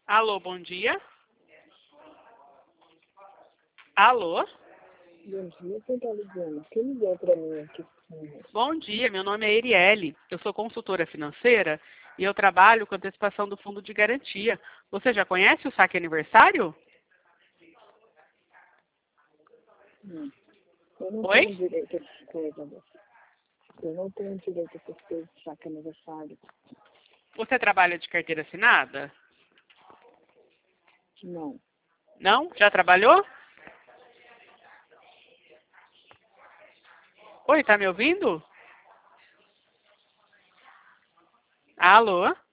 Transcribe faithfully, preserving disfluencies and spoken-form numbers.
Alô, bom dia. Alô? Bom dia, quem tá ligando? Quem ligou pra mim aqui? Bom dia, meu nome é Erielle. Eu sou consultora financeira e eu trabalho com antecipação do fundo de garantia. Você já conhece o saque aniversário? Hum, eu não Oi? tenho direito a essas coisas. Eu não tenho direito a essas coisas de saque aniversário. Você trabalha de carteira assinada? Não. Não? Já trabalhou? Oi, tá me ouvindo? Alô?